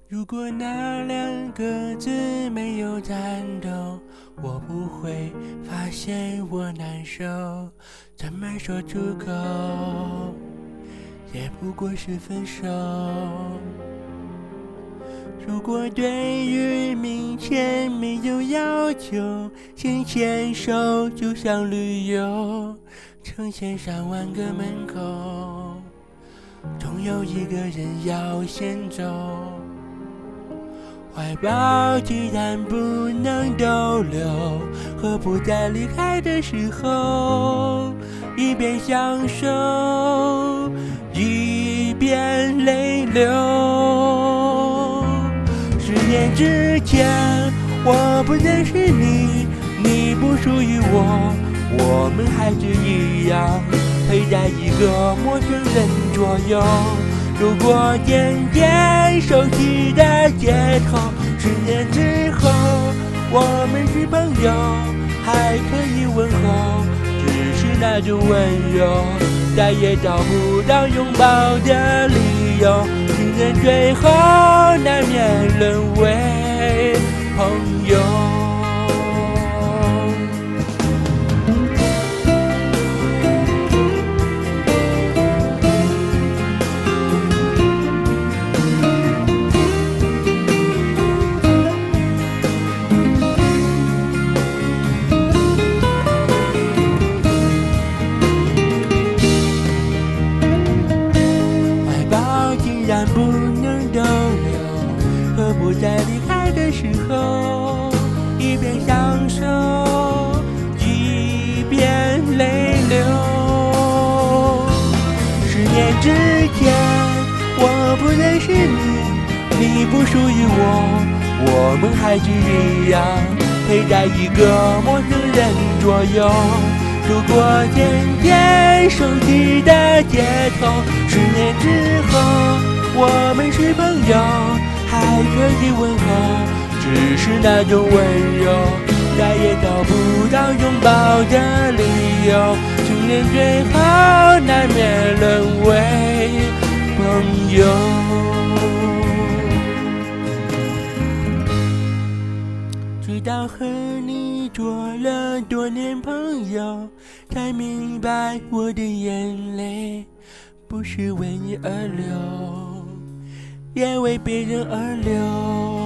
如果那两个字没有颤抖，我不会发现我难受。怎么说出口，也不过是分手。如果对于明天没有要求，先牵手就像旅游，成千上万个门口，总有一个人要先走。怀抱既然不能逗留，何不在离开的时候，一边享受，一边泪流。10年之前，我不认识你，你不属于我，我们还是一样陪在一个陌生人左右。如果渐渐熟悉的街头，10年之后我们是朋友，还可以问候，只是那种温柔再也找不到拥抱的理由。情人最后难免沦为朋友。不能逗留，何不在离开的时候，一边享受，一边泪流。10年之前，我不认识你，你不属于我，我们还是一样陪在一个陌生人左右。如果渐渐熟悉的街头，10年之后我们是朋友，还可以问候，只是那种温柔再也找不到拥抱的理由。情人最后难免沦为朋友。直到和你做了多年朋友，才明白我的眼泪不是为你而流，也为别人而流。